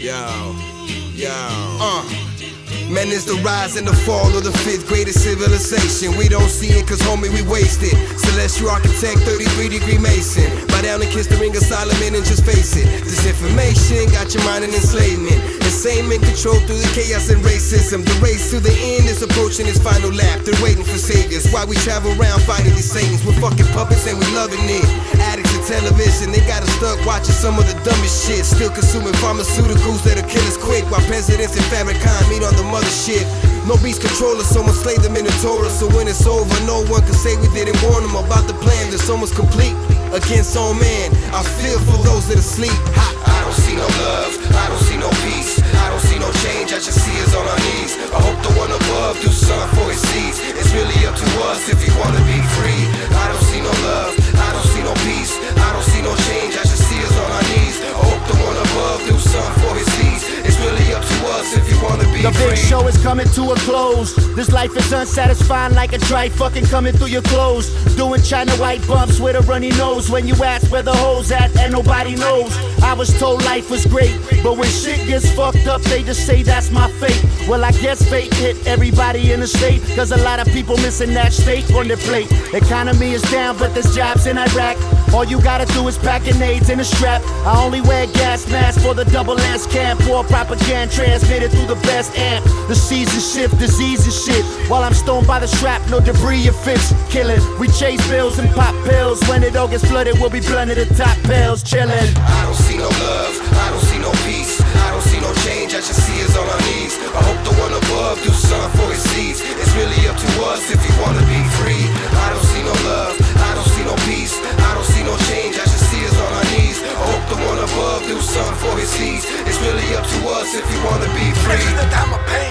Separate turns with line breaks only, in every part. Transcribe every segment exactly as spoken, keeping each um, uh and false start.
Yo, yo, uh. Man, it's the rise and the fall of the fifth greatest civilization. We don't see it cause homie we wasted. Celestial architect, thirty-three degree Mason. Bow down and kiss the ring of Solomon and just face it. Disinformation got your mind in enslavement. Insanement control through the chaos and racism. The race to the end is approaching its final lap. They're waiting for saviors while we travel around fighting these Satans. We're fucking puppets and we loving it. Addicts of television, they got us stuck watching some of the dumbest shit. Still consuming pharmaceuticals that'll kill us quick, while presidents and Farrakhan meet on the mother shit. No beast controllers, someone slayed them in the Torah. So when it's over, no one can say we didn't warn them about the plan that's almost complete against all man. I feel for those that are asleep. Ha. I don't see no love, I don't see no peace, I don't see no change, I just see us on our knees. I hope the one above do something for his seeds. It's really up to us if you wanna be free. I don't see no love, I don't see no peace, I don't see no change, I just see us on our knees. I hope the one above do something for his seeds. It's really up to us if you wanna be
the
free.
The big show is coming to a close. This life is unsatisfying like a dry fucking coming through your clothes. Doing China white bumps with a runny nose. When you ask where the hoes at and nobody knows. I was told life was great, but when shit gets fucked up they just say that's my fate. Well I guess fate hit everybody in the state, cause a lot of people missing that steak on their plate. Economy is down but there's jobs in Iraq. All you gotta do is pack grenades in a strap. I only wear gas masks for the double S camp. War propaganda transmitted through the best amp. The season shift, disease and shit. While I'm stoned by the strap, no debris or fits. Killing, we chase bills and pop pills. When it all gets flooded, we'll be blunted at top pills. Chillin'.
I don't see no love, I don't see no peace, I don't see no change, I just see us on our knees. I hope the one above do something for his seeds. It's really up to us if you wanna be free. I don't see no love, I don't see no peace, I don't see no change, I just see us on our knees. I hope the one above do something for his seeds. It's really up to us if you wanna be free.
This is the time of pain.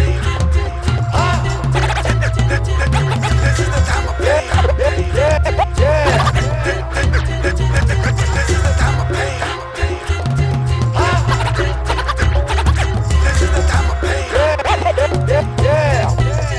Huh? This is the time of pain. Yeah, yeah. This is the time of pain. Huh? This is the time of pain. Yeah,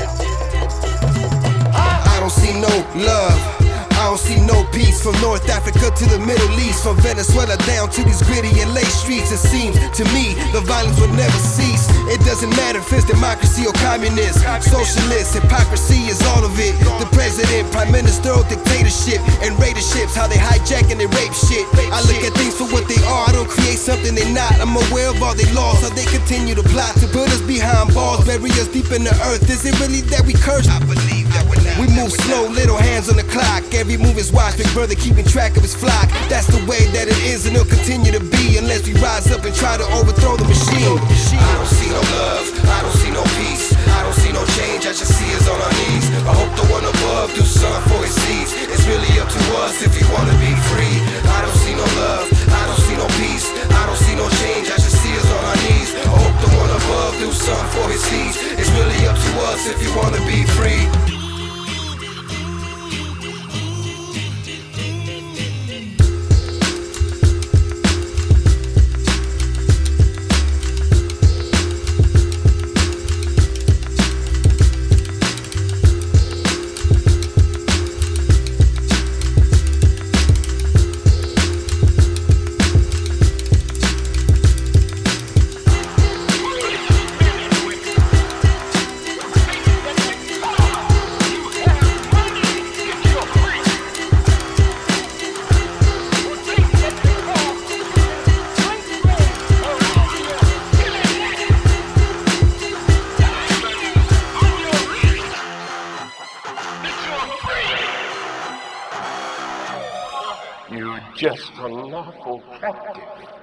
yeah.
I don't see no love, I don't see no peace. From North Africa to the Middle East, from Venezuela down to these gritty and late streets. It seems to me the violence will never cease. It doesn't matter if it's democracy or communist, socialist, hypocrisy is all of it. The president, prime minister, or dictatorship, and raiderships, how they hijack and they rape shit. I look at things for what they are, I don't create something they're not. I'm aware of all they laws, how they continue to plot to put us behind bars, bury us deep in the earth. Is it really that we curse? I believe that we're not. We move slow, little hands on the clock. Every move is watched, big brother keeping track of his flock. That's the way that it is and it'll continue to be, unless we rise up and try to overthrow the machine. I don't see no love, I don't see no peace, I don't see no change, I just see us on our knees. I hope the one above do something for his seeds. It's really up to us if you wanna be free. I don't see no love, I don't see no peace, I don't see no change, I just see us on our knees. I hope the one above do something for his seeds. It's really up to us if you wanna be free.
You're just a lawful captive.